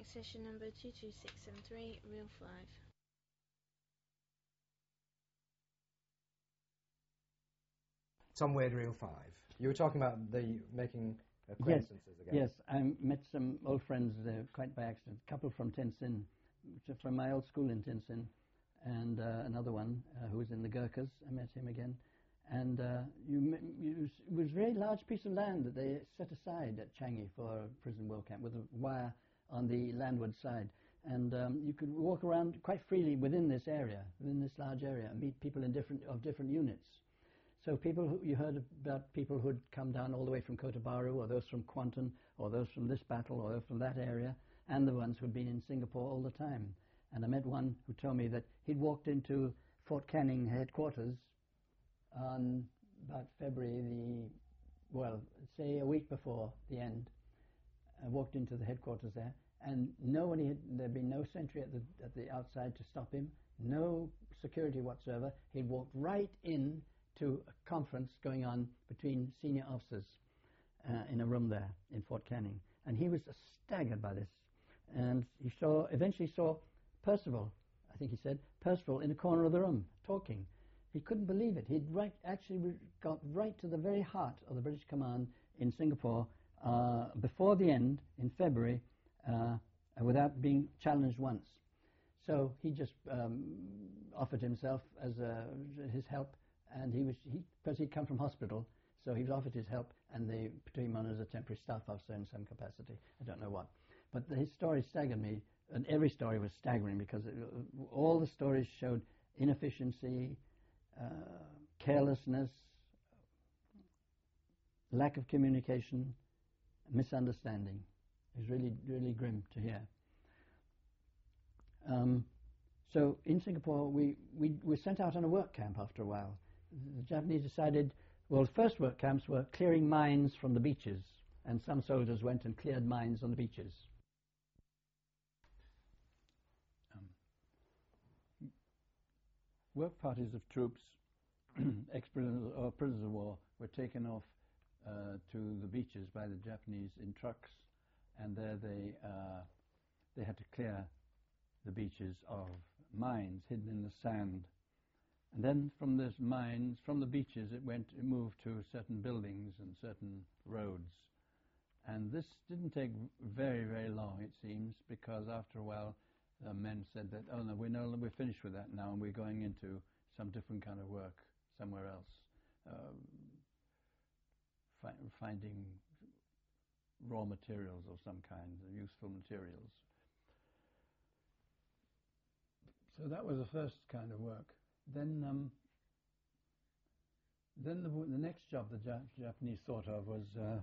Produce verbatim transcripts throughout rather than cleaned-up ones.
session number two two six seven three, Real five. Tom Wade, Real five. You were talking about the making acquaintances yes, again. Yes, I met some old friends uh, quite by accident. A couple from Tin Sin, which are from my old school in Tin Sin, and uh, another one uh, who was in the Gurkhas. I met him again. And uh, you, you, it was a very large piece of land that they set aside at Changi for a prison work camp with a wire on the landward side. And um, you could walk around quite freely within this area, within this large area, and meet people in different, of different units. So people who, you heard about people who'd come down all the way from Kota Bharu, or those from Kuantan, or those from this battle, or those from that area, and the ones who'd been in Singapore all the time. And I met one who told me that he'd walked into Fort Canning headquarters on about February the, well, say a week before the end. I walked into the headquarters there, and nobody had, there'd been no sentry at the, at the outside to stop him, no security whatsoever. He'd walked right in to a conference going on between senior officers uh, in a room there in Fort Canning. And he was staggered by this. And he saw, eventually saw Percival, I think he said, Percival in a corner of the room, talking. He couldn't believe it. He'd right, actually got right to the very heart of the British command in Singapore uh, before the end, in February, uh, without being challenged once. So he just um, offered himself as a, his help. And he was, he, because he'd come from hospital, so he was offered his help, and they put him on as a temporary staff officer in some capacity. I don't know what. But the, his story staggered me, and every story was staggering, because it, all the stories showed inefficiency, uh, carelessness, lack of communication, misunderstanding. It was really, really grim to hear. Um, so in Singapore, we, we were sent out on a work camp after a while. The Japanese decided, well, the first work camps were clearing mines from the beaches, and some soldiers went and cleared mines on the beaches. Um, work parties of troops, ex-prisoners or prisoners of war, were taken off uh, to the beaches by the Japanese in trucks, and there they, uh, they had to clear the beaches of mines hidden in the sand. And then from those mines, from the beaches, it went, it moved to certain buildings and certain roads. And this didn't take very, very long, it seems, because after a while, the men said that, oh no, we're, no, we're finished with that now, and we're going into some different kind of work somewhere else, uh, fi finding raw materials of some kind, useful materials. So that was the first kind of work. Then, um, then the, the next job the Jap Japanese thought of was uh,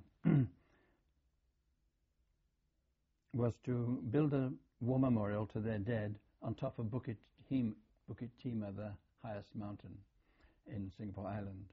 was to build a war memorial to their dead on top of Bukit, Him, Bukit Timah, the highest mountain in Singapore Island.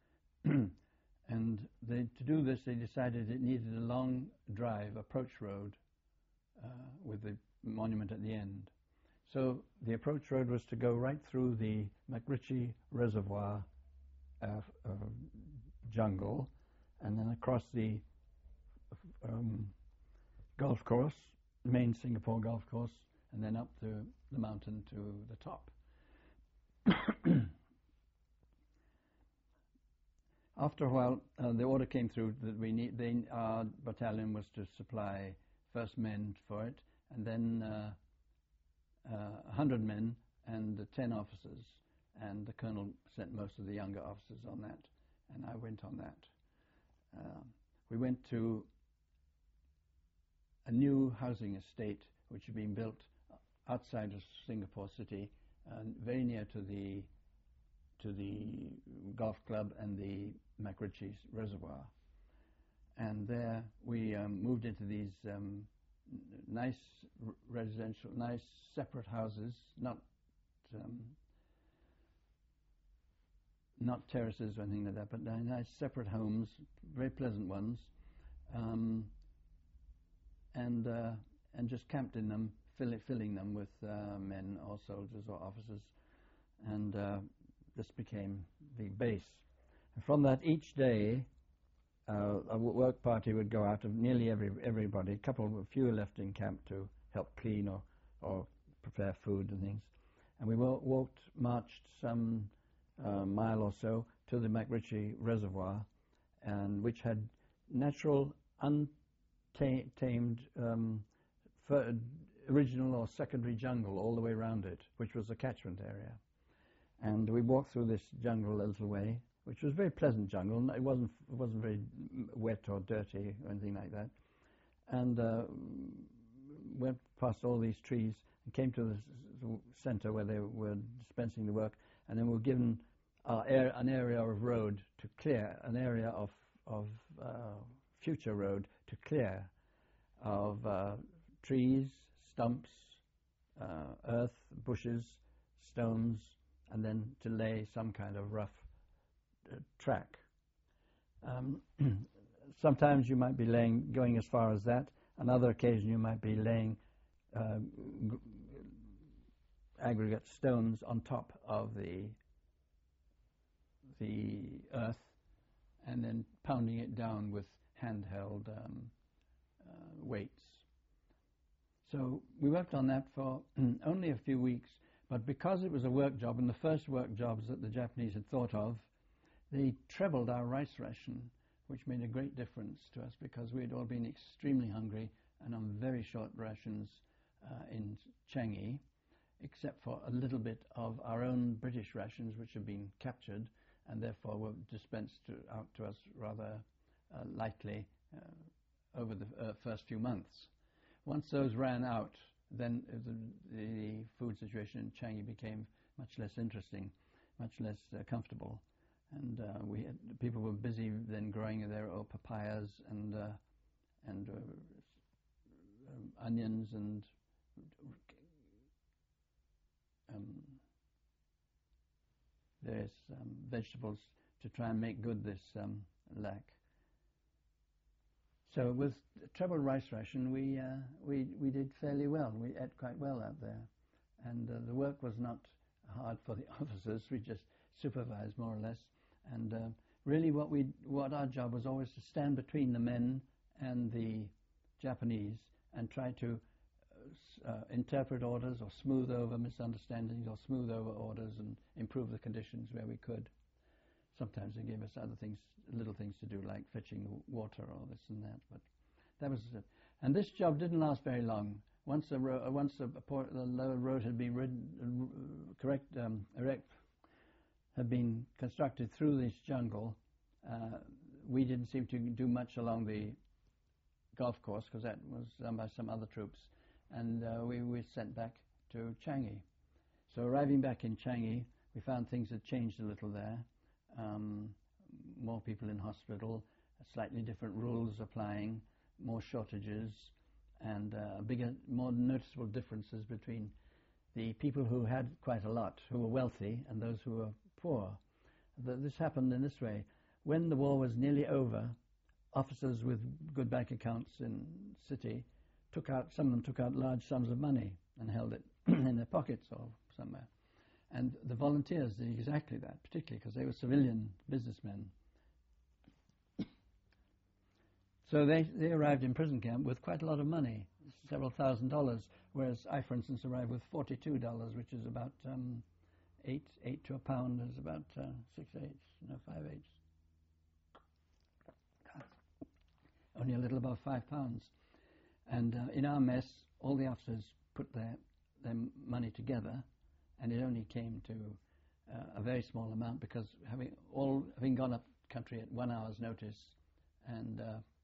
And they, to do this, they decided it needed a long drive, approach road, uh, with the monument at the end. So the approach road was to go right through the MacRitchie Reservoir uh, uh, jungle, and then across the um, golf course, the main Singapore golf course, and then up to the mountain to the top. After a while, uh, the order came through that we need, they, our battalion was to supply first men for it, and then uh, Uh, one hundred men and uh, ten officers, and the colonel sent most of the younger officers on that, and I went on that. Uh, we went to a new housing estate which had been built outside of Singapore City, uh, very near to the to the golf club and the MacRitchie Reservoir. And there we um, moved into these um, nice residential, nice separate houses, not um, not terraces or anything like that, but nice separate homes, very pleasant ones, um, and uh, and just camped in them, fill, filling them with uh, men or soldiers or officers, and uh, this became the base. And from that, each day uh, a w- work party would go out of nearly every everybody. A couple, a few left in camp to help clean or or prepare food and things. And we wa- walked, marched some uh, mile or so to the MacRitchie Reservoir, and which had natural, untamed, um, fir- original or secondary jungle all the way around it, which was the catchment area. And we walked through this jungle a little way, which was very pleasant jungle. It wasn't it wasn't very wet or dirty or anything like that. And uh, went past all these trees and came to the s- center where they were dispensing the work, and then we were given uh, air, an area of road to clear, an area of of uh, future road to clear of uh, trees, stumps, uh, earth, bushes, stones, and then to lay some kind of rough uh, track. Um, sometimes you might be laying, going as far as that. On other occasions you might be laying uh, g- aggregate stones on top of the the earth, and then pounding it down with handheld um, uh, weights. So we worked on that for only a few weeks, but because it was a work job, and the first work jobs that the Japanese had thought of, they trebled our rice ration, which made a great difference to us because we had all been extremely hungry and on very short rations uh, in Changi, except for a little bit of our own British rations, which had been captured and therefore were dispensed to, out to us rather uh, lightly uh, over the uh, first few months. Once those ran out, then the, the food situation in Changi became much less interesting, much less uh, comfortable. And uh, we had, people were busy then growing their own papayas and uh, and uh, um, onions and um, various um, vegetables to try and make good this um, lack. So with treble rice ration, we uh, we we did fairly well. We ate quite well out there, and uh, the work was not hard for the officers. We just supervised more or less, and uh, really what we what our job was always to stand between the men and the Japanese and try to uh, interpret orders or smooth over misunderstandings or smooth over orders and improve the conditions where we could. Sometimes they gave us other things, little things to do, like fetching water or this and that. But that was it. And this job didn't last very long. Once the ro- once the, port, the lower road had been rid- uh, correct, um, erect, had been constructed through this jungle, uh, we didn't seem to do much along the golf course because that was done by some other troops, and uh, we were sent back to Changi. So arriving back in Changi, we found things had changed a little there. Um, more people in hospital, slightly different rules applying, more shortages, and uh, bigger, more noticeable differences between the people who had quite a lot, who were wealthy, and those who were poor. The, this happened in this way. When the war was nearly over, officers with good bank accounts in city took out, some of them took out large sums of money and held it in their pockets or somewhere. And the volunteers did exactly that, particularly because they were civilian businessmen. So they, they arrived in prison camp with quite a lot of money, several thousand dollars, whereas I, for instance, arrived with forty-two dollars, which is about um, eight, eight to a pound is about uh, six eighths, no, five eighths. Only a little above five pounds. And uh, in our mess, all the officers put their, their money together, and it only came to uh, a very small amount because having all having gone up country at one hour's notice, and uh,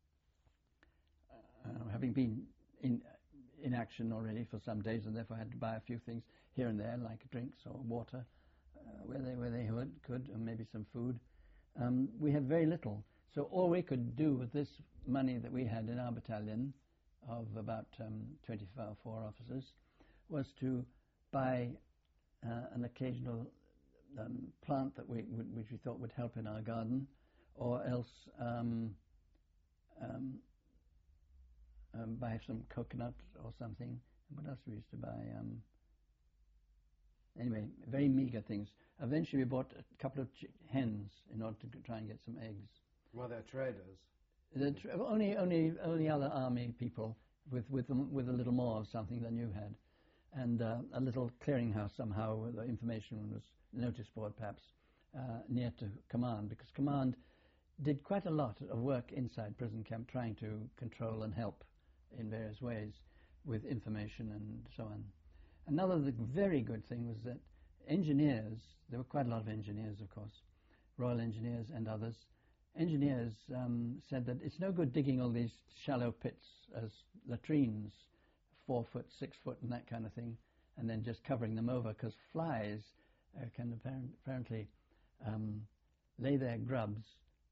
uh, having been in in action already for some days, and therefore had to buy a few things here and there, like drinks or water, uh, where they where they could, could, and maybe some food. Um, we had very little, so all we could do with this money that we had in our battalion of about um, twenty-four officers was to buy Uh, an occasional um, plant that we w- which we thought would help in our garden, or else um, um, um, buy some coconut or something. And what else we used to buy? Um, anyway, very meager things. Eventually, we bought a couple of ch- hens in order to g- try and get some eggs. Well, they're traders. The tr- only, only, only other army people with with them, with a little more of something than you had, and uh, a little clearinghouse somehow where the information was notice board perhaps uh, near to command, because command did quite a lot of work inside prison camp trying to control and help in various ways with information and so on. Another the very good thing was that engineers, there were quite a lot of engineers, of course, Royal Engineers and others. Engineers um, said that it's no good digging all these shallow pits as latrines, four foot, six foot and that kind of thing, and then just covering them over, because flies uh, can apparent, apparently um, lay their grubs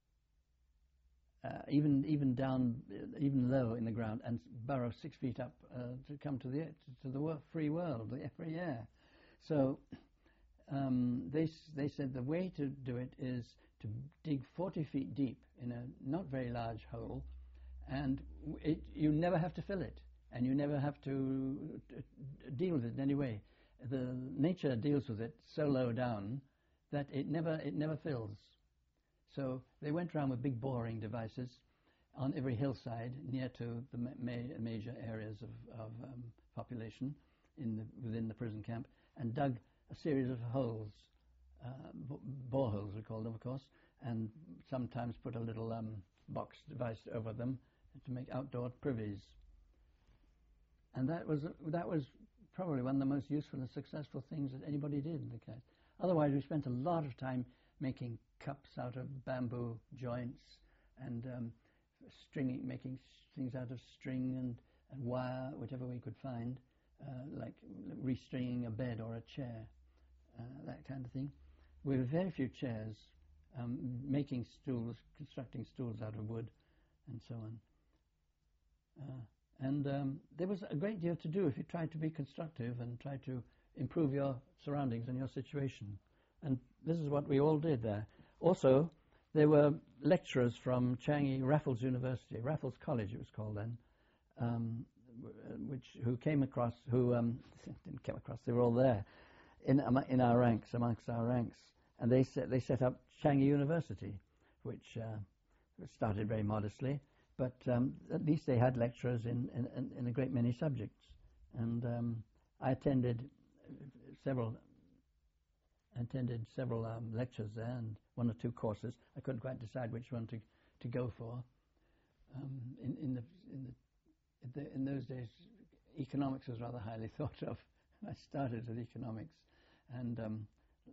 uh, even even down, uh, even low in the ground, and burrow six feet up uh, to come to the to the wor- free world, the free air. So um, they they said the way to do it is to dig forty feet deep in a not very large hole, and it, you never have to fill it, and you never have to uh, deal with it in any way. The nature deals with it so low down that it never it never fills. So they went around with big boring devices on every hillside near to the ma- ma- major areas of, of um, population in the, within the prison camp, and dug a series of holes, uh, b- boreholes we call them, of course, and sometimes put a little um, box device over them to make outdoor privies. And that was that was probably one of the most useful and successful things that anybody did in the case. Otherwise, we spent a lot of time making cups out of bamboo joints and um, stringing, making things out of string and, and wire, whatever we could find, uh, like restringing a bed or a chair, uh, that kind of thing. With very few chairs, um, making stools, constructing stools out of wood, and so on. Uh, and um, there was a great deal to do if you tried to be constructive and tried to improve your surroundings and your situation. And this is what we all did there. Also, there were lecturers from Changi Raffles University, Raffles College it was called then, um, which who came across, who um, didn't come across, they were all there in in our ranks, amongst our ranks, and they set they set up Changi University, which uh, started very modestly, but um, at least they had lecturers in in, in a great many subjects, and um, I attended several. attended several um, lectures there and one or two courses. I couldn't quite decide which one to to go for. Um, in, in the in the, in the in those days, economics was rather highly thought of. I started with economics, and um,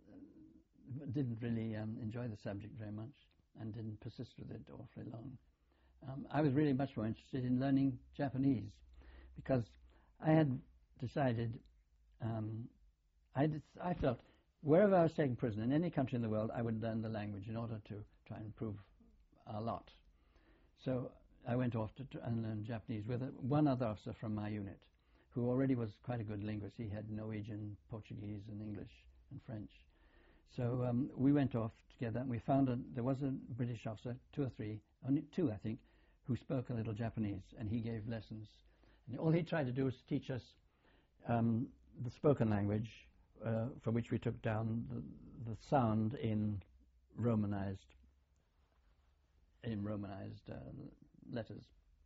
didn't really um, enjoy the subject very much, and didn't persist with it awfully long. Um, I was really much more interested in learning Japanese, because I had decided. Um, I did, I felt. Wherever I was taken prisoner, in any country in the world, I would learn the language in order to try and improve a lot. So I went off to tr- and learn Japanese with a, one other officer from my unit, who already was quite a good linguist. He had Norwegian, Portuguese, and English, and French. So um, we went off together, and we found a, there was a British officer, two or three, only two, I think, who spoke a little Japanese, and he gave lessons. And all he tried to do was teach us um, the spoken language, Uh, for which we took down the, the sound in Romanized in Romanized uh, letters,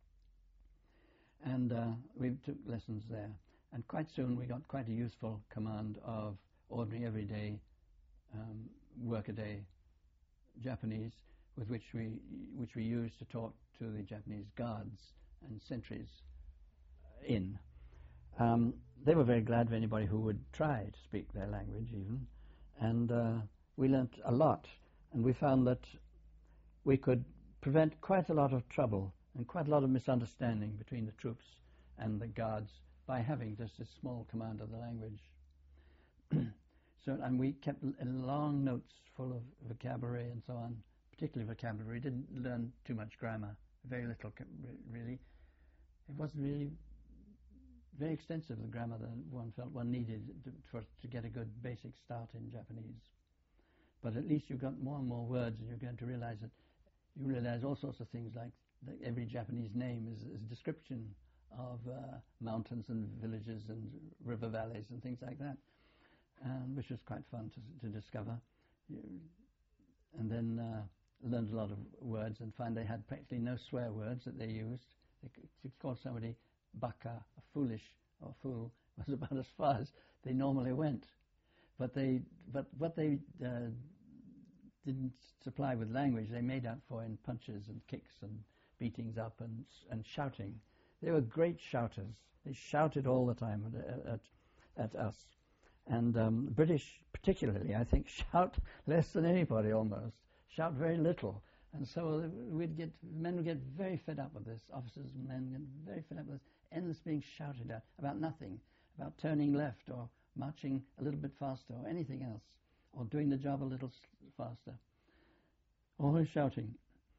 and uh, we took lessons there. And quite soon we got quite a useful command of ordinary, everyday, um, workaday Japanese, with which we which we used to talk to the Japanese guards and sentries in. Um, they were very glad of anybody who would try to speak their language even, and uh, we learnt a lot, and we found that we could prevent quite a lot of trouble and quite a lot of misunderstanding between the troops and the guards by having just a small command of the language. So, and we kept l- long notes full of vocabulary and so on, particularly vocabulary. We didn't learn too much grammar, very little really. It wasn't really very extensive, the grammar that one felt one needed to, for, to get a good basic start in Japanese. But at least you've got more and more words, and you're going to realize that you realize all sorts of things, like, like every Japanese name is, is a description of uh, mountains and villages and river valleys and things like that, um, which was quite fun to, to discover. You, and then uh, learned a lot of words and found they had practically no swear words that they used. They could, to call somebody baka, foolish or fool, was about as far as they normally went. But they, but what they uh, didn't supply with language, they made up for in punches and kicks and beatings up and and shouting. They were great shouters. They shouted all the time at at, at us. And um, the British, particularly, I think, shout less than anybody almost. Shout very little. And so we'd get men would get very fed up with this. Officers and men get very fed up with this. Endless being shouted at about nothing, about turning left or marching a little bit faster or anything else, or doing the job a little faster. Always shouting.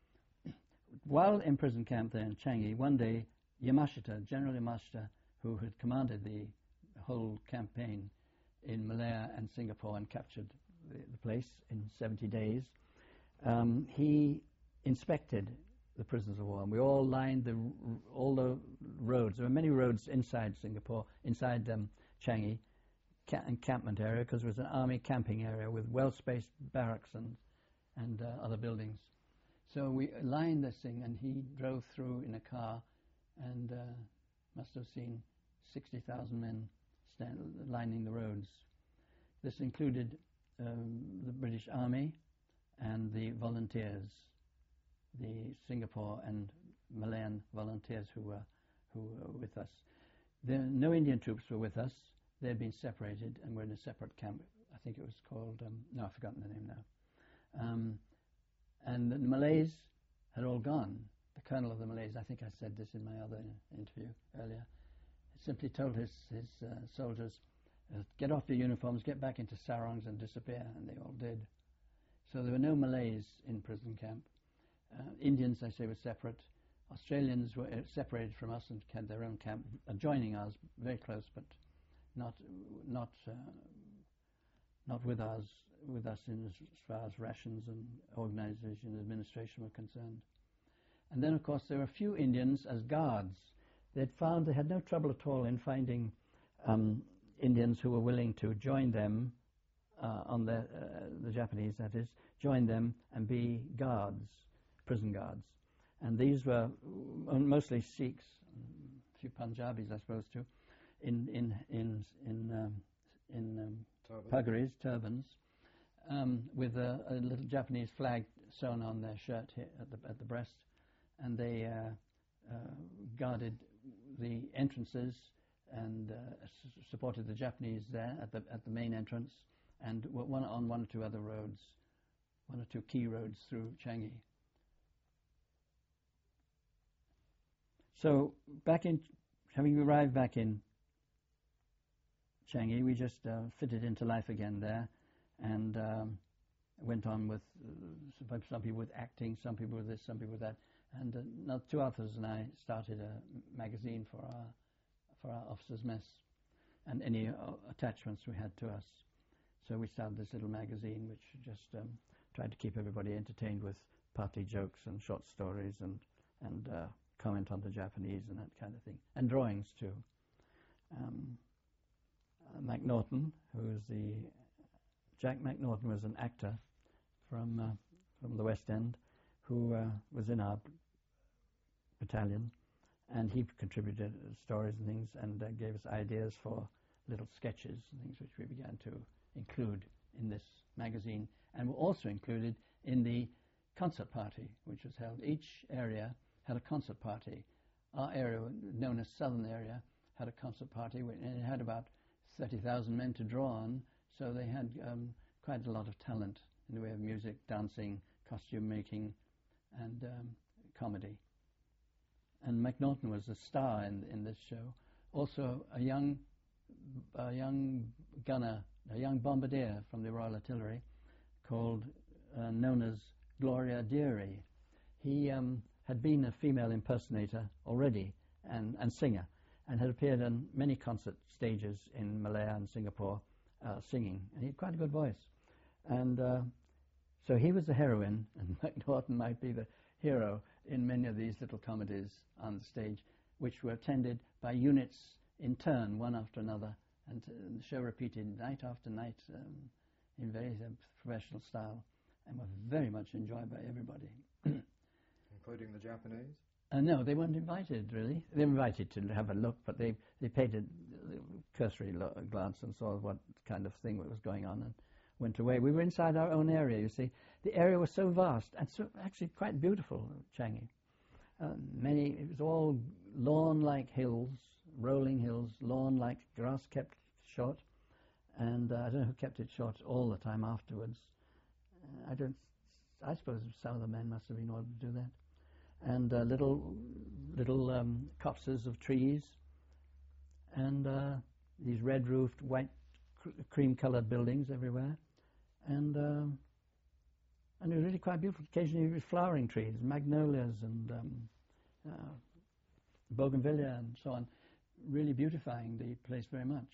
While in prison camp there in Changi, one day Yamashita, General Yamashita, who had commanded the whole campaign in Malaya and Singapore and captured the, the place in seventy days, um, he inspected the prisoners of war, and we all lined the all the roads. There were many roads inside Singapore, inside um, Changi ca- encampment area, because it was an army camping area with well-spaced barracks and and uh, other buildings. So we lined this thing, and he drove through in a car, and uh, must have seen sixty thousand men stand, lining the roads. This included um, the British Army and the volunteers, the Singapore and Malayan volunteers who were who were with us. There, no Indian troops were with us. They had been separated and were in a separate camp. I think it was called, um, no, I've forgotten the name now. Um, and the Malays had all gone. The colonel of the Malays, I think I said this in my other interview earlier, simply told his, his uh, soldiers, uh, get off your uniforms, get back into sarongs and disappear, and they all did. So there were no Malays in prison camp. Uh, Indians, I say, were separate. Australians were uh, separated from us and had their own camp, adjoining ours, very close, but not not uh, not with us with us in as far as rations and organisation and administration were concerned. And then, of course, there were a few Indians as guards. They'd found they had no trouble at all in finding um, Indians who were willing to join them uh, on the uh, the Japanese, that is, join them and be guards, prison guards. And these were mostly Sikhs, a few Punjabis, I suppose, too, in in in in um, in um, puggarees, turbans, um, with a, a little Japanese flag sewn on their shirt here at the at the breast, and they uh, uh, guarded the entrances and uh, s- supported the Japanese there at the at the main entrance, and one on one or two other roads, one or two key roads through Changi. So back in, having arrived back in Changi, we just uh, fitted into life again there, and um, went on with uh, some people with acting, some people with this, some people with that, and uh, now two authors and I started a magazine for our for our officers' mess, and any uh, attachments we had to us. So we started this little magazine, which just um, tried to keep everybody entertained with party jokes and short stories and and. Uh, comment on the Japanese and that kind of thing, and drawings too. Um, uh, Macnaghten, who was the Jack Macnaghten, was an actor from uh, from the West End, who uh, was in our battalion, and he contributed stories and things, and uh, gave us ideas for little sketches and things, which we began to include in this magazine, and were also included in the concert party, which was held. Each area had a concert party. Our area, known as Southern Area, had a concert party, and it had about thirty thousand men to draw on, so they had um, quite a lot of talent in the way of music, dancing, costume making, and um, comedy. And Macnaghten was a star in, in this show. Also, a young, a young gunner, a young bombardier from the Royal Artillery, called, uh, known as Gloria Dearie. He um, had been a female impersonator already and, and singer, and had appeared on many concert stages in Malaya and Singapore uh, singing, and he had quite a good voice. And uh, so he was the heroine, and Macnaghten might be the hero in many of these little comedies on the stage, which were attended by units in turn, one after another, and, uh, and the show repeated night after night um, in very uh, professional style. and were very much enjoyed by everybody. Including the Japanese? Uh, no, they weren't invited, really. They were invited to have a look, but they, they paid a cursory lo- glance and saw what kind of thing was going on and went away. We were inside our own area, you see. The area was so vast and so actually quite beautiful, Changi. Uh, many, it was all lawn-like hills, rolling hills, lawn-like, grass kept short, and uh, I don't know who kept it short all the time afterwards. Uh, I don't, I suppose some of the men must have been ordered to do that. And uh, little, little um, copses of trees, and uh, these red-roofed, white, cr- cream-coloured buildings everywhere, and um, and it was really quite beautiful. Occasionally, flowering trees, magnolias and um, uh, bougainvillea and so on, really beautifying the place very much.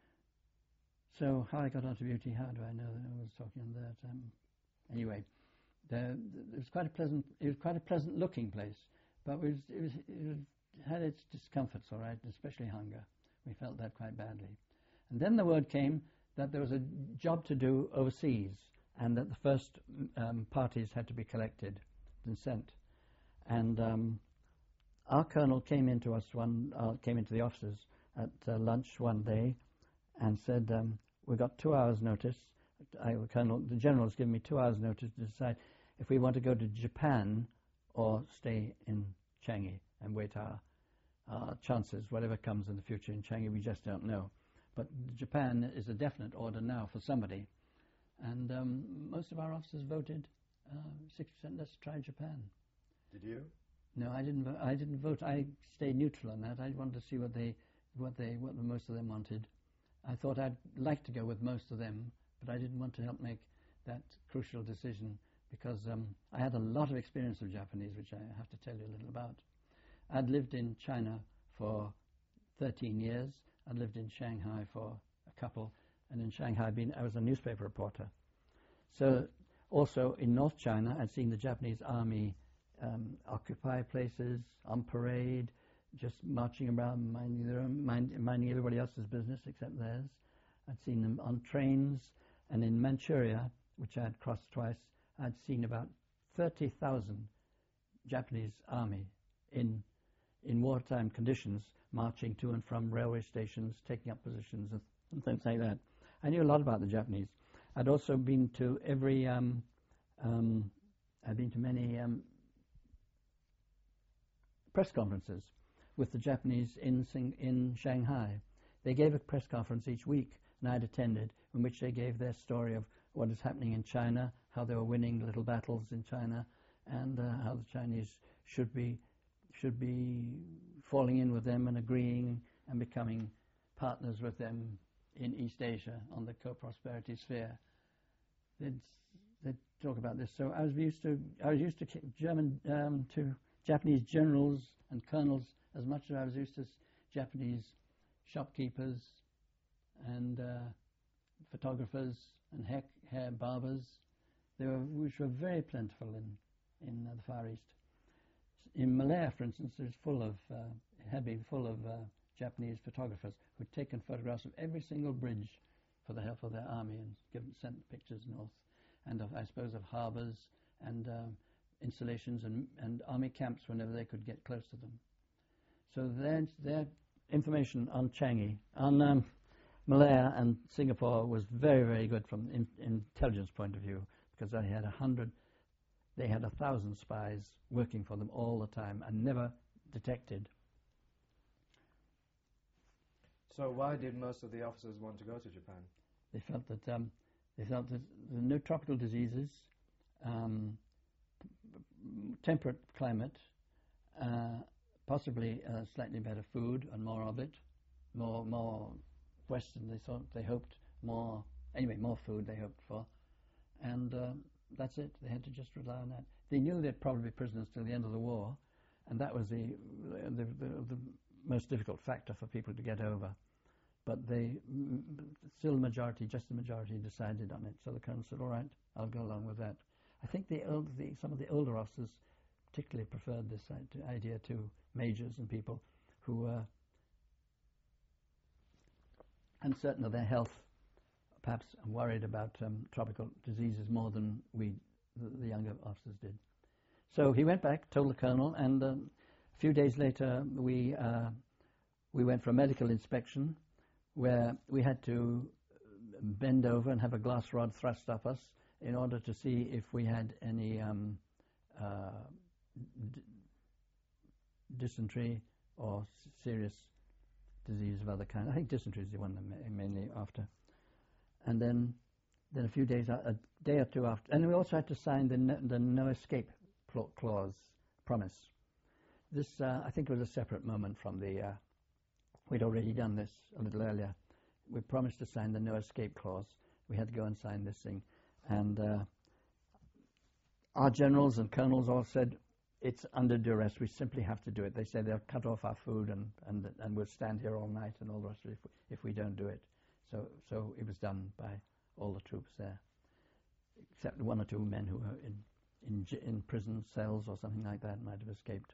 So, how I got onto beauty, how do I know that I was talking on that? Um, anyway, the, the, it was quite a pleasant. It was quite a pleasant-looking place, but it was, it was it was, had its discomforts, all right, especially hunger. We felt that quite badly. And then the word came that there was a job to do overseas, and that the first um, parties had to be collected and sent. And um, our colonel came into us one, uh, came into the officers at uh, lunch one day, and said, um, "We got two hours' notice. I, the colonel, the general's given me two hours' notice to decide if we want to go to Japan or stay in Changi and wait our, our chances. Whatever comes in the future in Changi, we just don't know. But Japan is a definite order now for somebody." And um, most of our officers voted uh, sixty percent. Let's try Japan. Did you? No, I didn't. Vo- I didn't vote. I stayed neutral on that. I wanted to see what they, what they, what the most of them wanted. I thought I'd like to go with most of them, but I didn't want to help make that crucial decision because um, I had a lot of experience of Japanese, which I have to tell you a little about. I'd lived in China for thirteen years. I'd lived in Shanghai for a couple. And in Shanghai, I'd been, I was a newspaper reporter. So also in North China, I'd seen the Japanese army um, occupy places, on parade, just marching around, minding, their own, mind, minding everybody else's business except theirs. I'd seen them on trains. And in Manchuria, which I had crossed twice, I'd seen about thirty thousand Japanese army in, in wartime conditions, marching to and from railway stations, taking up positions and, and things like that. I knew a lot about the Japanese. I'd also been to every, um, um, I'd been to many um, press conferences with the Japanese in Sing- in Shanghai. They gave a press conference each week, and I'd attended, in which they gave their story of what is happening in China, how they were winning little battles in China, and uh, how the Chinese should be should be falling in with them and agreeing and becoming partners with them in East Asia on the co-prosperity sphere. They'd, they'd talk about this. So I was used to I was used to German um, to Japanese generals and colonels as much as I was used to Japanese shopkeepers and uh, photographers and hair, hair barbers. They were, which were very plentiful in in uh, the Far East. In Malaya, for instance, it was full of uh, had been full of uh, Japanese photographers who'd taken photographs of every single bridge for the help of their army and given, sent pictures north, and of, I suppose, of harbours and um, installations and, and army camps whenever they could get close to them. So their, their information on Changi, on um, Malaya and Singapore was very, very good from in, intelligence point of view, because they had a hundred, they had a thousand spies working for them all the time and never detected. So why did most of the officers want to go to Japan? They felt that um, they felt that there were no tropical diseases, um, p- p- temperate climate, uh, possibly uh, slightly better food and more of it, more more Western. They thought they hoped more anyway more food they hoped for, and uh, that's it. They had to just rely on that. They knew they'd probably be prisoners till the end of the war, and that was the the, the, the most difficult factor for people to get over. But they, m- still the majority, just the majority decided on it. So the colonel said, all right, I'll go along with that. I think the, old, the some of the older officers particularly preferred this idea to majors and people who were uncertain of their health, perhaps worried about um, tropical diseases more than we the, the younger officers did. So he went back, told the colonel, and um, a few days later we uh, we went for a medical inspection where we had to bend over and have a glass rod thrust up us in order to see if we had any um, uh, d- dysentery or s- serious disease of other kind. I think dysentery is the one I'm ma- mainly after. And then, then a few days, a day or two after, and we also had to sign the no, the no escape clause, promise. This, uh, I think, was a separate moment from the. Uh, we'd already done this a little earlier. We promised to sign the no escape clause. We had to go and sign this thing, and uh, our generals and colonels all said, "It's under duress. We simply have to do it." They said they'll cut off our food and and and we'll stand here all night and all the rest of it if we, if we don't do it. So so it was done by all the troops there, except one or two men who were in in, j- in prison cells or something like that might have escaped.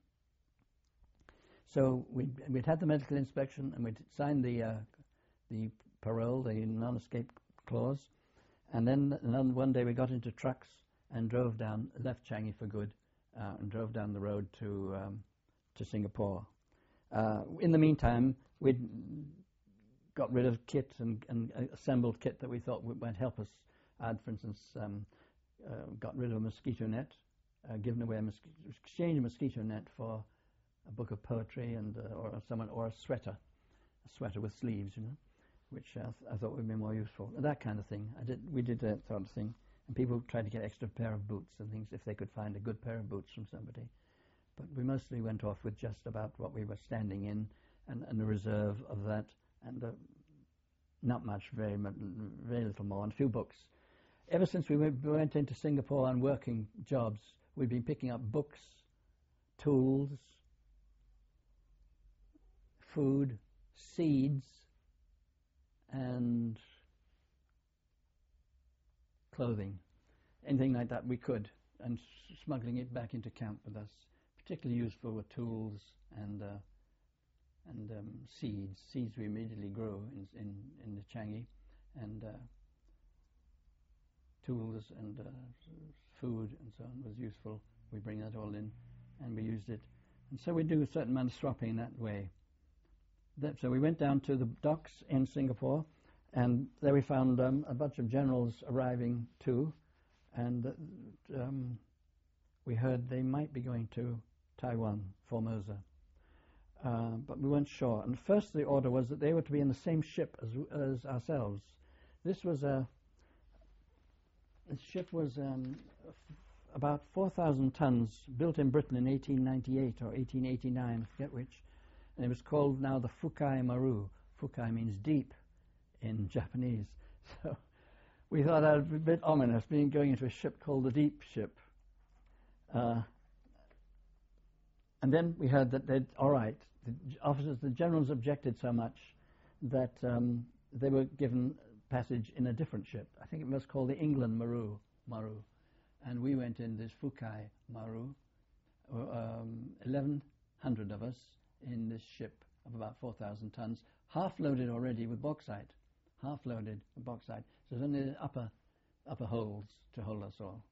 So we'd, we'd had the medical inspection and we'd signed the uh, the parole, the non-escape clause, and then, and then one day we got into trucks and drove down, left Changi for good, uh, and drove down the road to um, to Singapore. Uh, in the meantime, we'd got rid of kit and, and assembled kit that we thought would, might help us. I'd, for instance, um, uh, got rid of a mosquito net, uh, given away a mosquito, exchanged a mosquito net for a book of poetry and uh, or someone or a sweater, a sweater with sleeves, you know, which uh, th- I thought would be more useful. That kind of thing. I did. We did that sort of thing. And people tried to get extra pair of boots and things if they could find a good pair of boots from somebody. But we mostly went off with just about what we were standing in and, and a reserve of that, and uh, not much, very much, very little more, and a few books. Ever since we went, we went into Singapore on working jobs, we've been picking up books, tools, food, seeds, and clothing, anything like that we could, and s- smuggling it back into camp with us. Particularly useful were tools and uh, and um, seeds. Seeds we immediately grew in in, in the Changi, and uh, tools and uh, food and so on was useful. We bring that all in, and we used it, and so we do a certain amount of swapping that way. That, so we went down to the docks in Singapore, and there we found um, a bunch of generals arriving too, and uh, um, we heard they might be going to Taiwan, Formosa, uh, but we weren't sure. And first the order was that they were to be in the same ship as, as ourselves. This was a this ship was um, f- about four thousand tons, built in Britain in eighteen ninety-eight or eighteen eighty-nine, I forget which, and it was called now the Fukai Maru. Fukai means deep in Japanese. So we thought that would be a bit ominous, being going into a ship called the Deep Ship. Uh, and then we heard that they'd, all right, the g- officers, the generals objected so much that um, they were given passage in a different ship. I think it was called the England Maru, Maru. And we went in this Fukai Maru, um, eleven hundred of us in this ship of about four thousand tons, half loaded already with bauxite, half loaded with bauxite. So there's only the upper, upper holds to hold us all.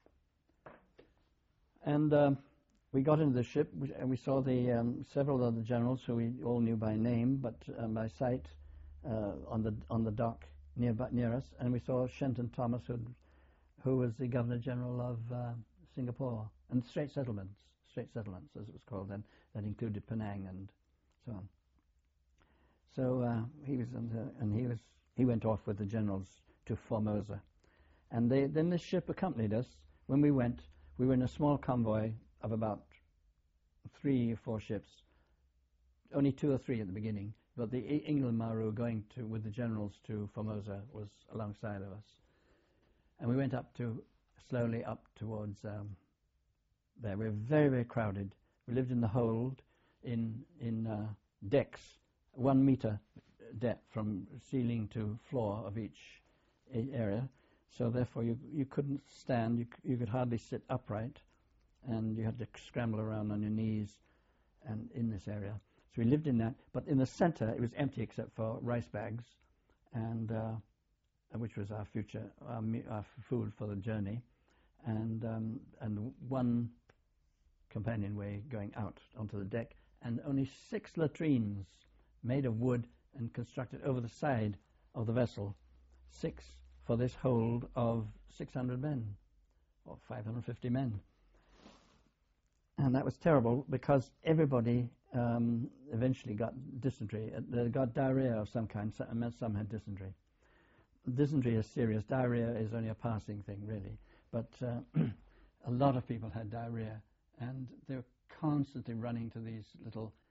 And um, we got into the ship, we, and we saw the um, several other generals who we all knew by name, but um, by sight, uh, on the on the dock near near us. And we saw Shenton Thomas, who who was the Governor General of uh, Singapore, and Strait Settlements, Strait Settlements as it was called then. That included Penang and so on. So uh, he was, on the, and he was, he went off with the generals to Formosa, and they, then this ship accompanied us. When we went, we were in a small convoy of about three or four ships, only two or three at the beginning, but the E- England Maru going to with the generals to Formosa was alongside of us, and we went up to slowly up towards um, there. We were very very crowded. We lived in the hold, in in uh, decks, one meter depth from ceiling to floor of each a- area. So therefore, you you couldn't stand. You c- you could hardly sit upright, and you had to scramble around on your knees, and in this area. So we lived in that. But in the center, it was empty except for rice bags, and uh, which was our future our, me- our food for the journey. and um, and one companionway going out onto the deck, and only six latrines made of wood and constructed over the side of the vessel, six for this hold of six hundred men, or five hundred fifty men. And that was terrible because everybody um, eventually got dysentery. Uh, They got diarrhea of some kind. Some, some had dysentery. Dysentery is serious. Diarrhea is only a passing thing, really. But uh, a lot of people had diarrhea, and they were constantly running to these little